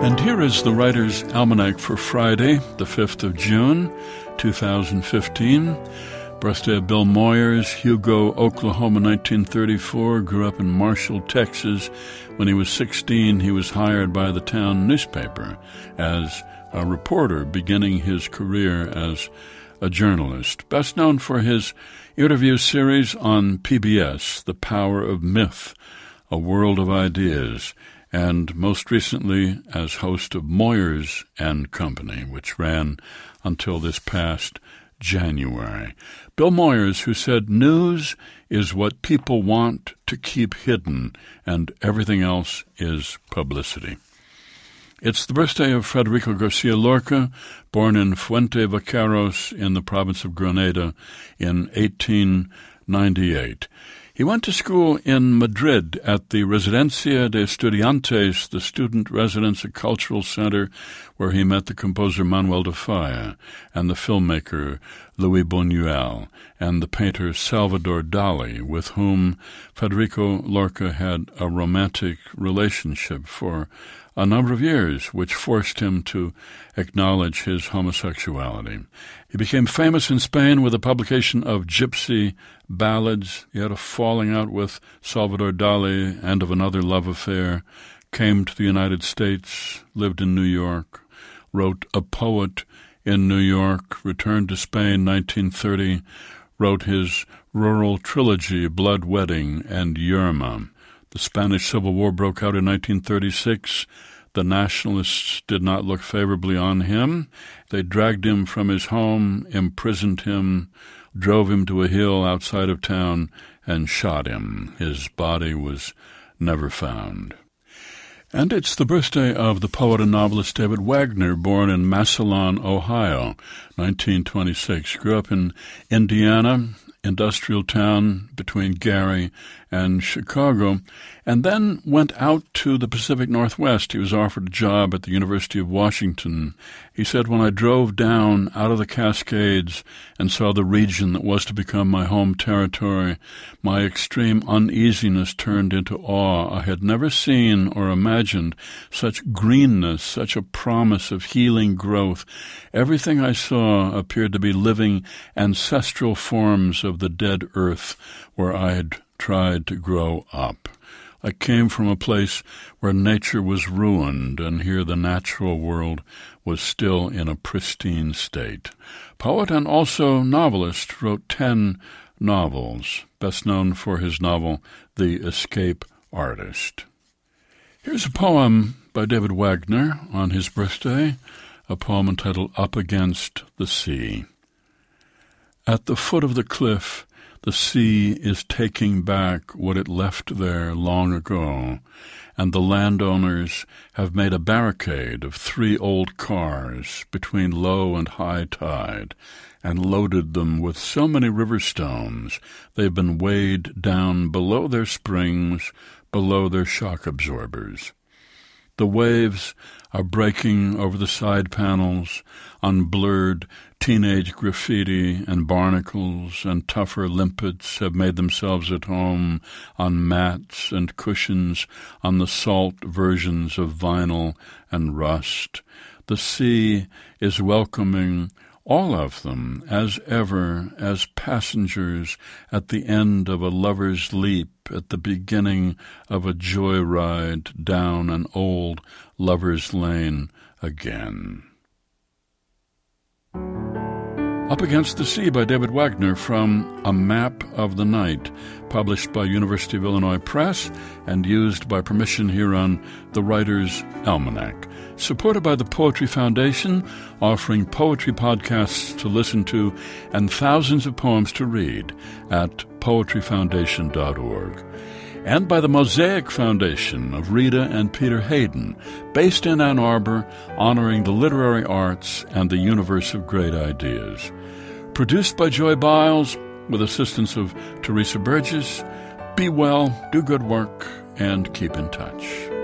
And here is the Writer's Almanac for Friday, the 5th of June, 2015. Birthday of Bill Moyers, Hugo, Oklahoma, 1934. Grew up in Marshall, Texas. When he was 16, he was hired by the town newspaper as a reporter, beginning his career as a journalist. Best known for his interview series on PBS, The Power of Myth, A World of Ideas, and most recently as host of Moyers and Company, which ran until this past January. Bill Moyers, who said, "News is what people want to keep hidden, and everything else is publicity." It's the birthday of Federico Garcia Lorca, born in Fuente Vaqueros in the province of Granada in 1898. He went to school in Madrid at the Residencia de Estudiantes, the student residence and cultural center, where he met the composer Manuel de Falla and the filmmaker Luis Buñuel and the painter Salvador Dali, with whom Federico Lorca had a romantic relationship for a number of years, which forced him to acknowledge his homosexuality. He became famous in Spain with the publication of Gypsy Ballads. He had a falling out with Salvador Dali and of another love affair, came to the United States, lived in New York, wrote A Poet in New York, returned to Spain 1930, wrote his rural trilogy Blood Wedding and Yerma. The Spanish Civil War broke out in 1936. The nationalists did not look favorably on him. They dragged him from his home, imprisoned him, drove him to a hill outside of town, and shot him. His body was never found. And it's the birthday of the poet and novelist David Wagner, born in Massillon, Ohio, 1926. Grew up in Indiana, industrial town between Gary and Chicago, and then went out to the Pacific Northwest. He was offered a job at the University of Washington. He said, "When I drove down out of the Cascades and saw the region that was to become my home territory, my extreme uneasiness turned into awe. I had never seen or imagined such greenness, such a promise of healing growth. Everything I saw appeared to be living ancestral forms of the dead earth where I had tried to grow up. I came from a place where nature was ruined, and here the natural world was still in a pristine state." Poet and also novelist, wrote 10 novels, best known for his novel The Escape Artist. Here's a poem by David Wagner on his birthday, a poem entitled Up Against the Sea. At the foot of the cliff, the sea is taking back what it left there long ago, and the landowners have made a barricade of 3 old cars between low and high tide and loaded them with so many river stones they've been weighed down below their springs, below their shock absorbers. The waves are breaking over the side panels on blurred teenage graffiti, and barnacles and tougher limpets have made themselves at home on mats and cushions on the salt versions of vinyl and rust. The sea is welcoming all of them, as ever, as passengers at the end of a lover's leap, at the beginning of a joyride down an old lover's lane again. Up Against the Sea by David Wagner, from A Map of the Night, published by University of Illinois Press and used by permission here on the Writer's Almanac. Supported by the Poetry Foundation, offering poetry podcasts to listen to and thousands of poems to read at poetryfoundation.org. And by the Mosaic Foundation of Rita and Peter Hayden, based in Ann Arbor, honoring the literary arts and the universe of great ideas. Produced by Joy Biles, with assistance of Teresa Burgess. Be well, do good work, and keep in touch.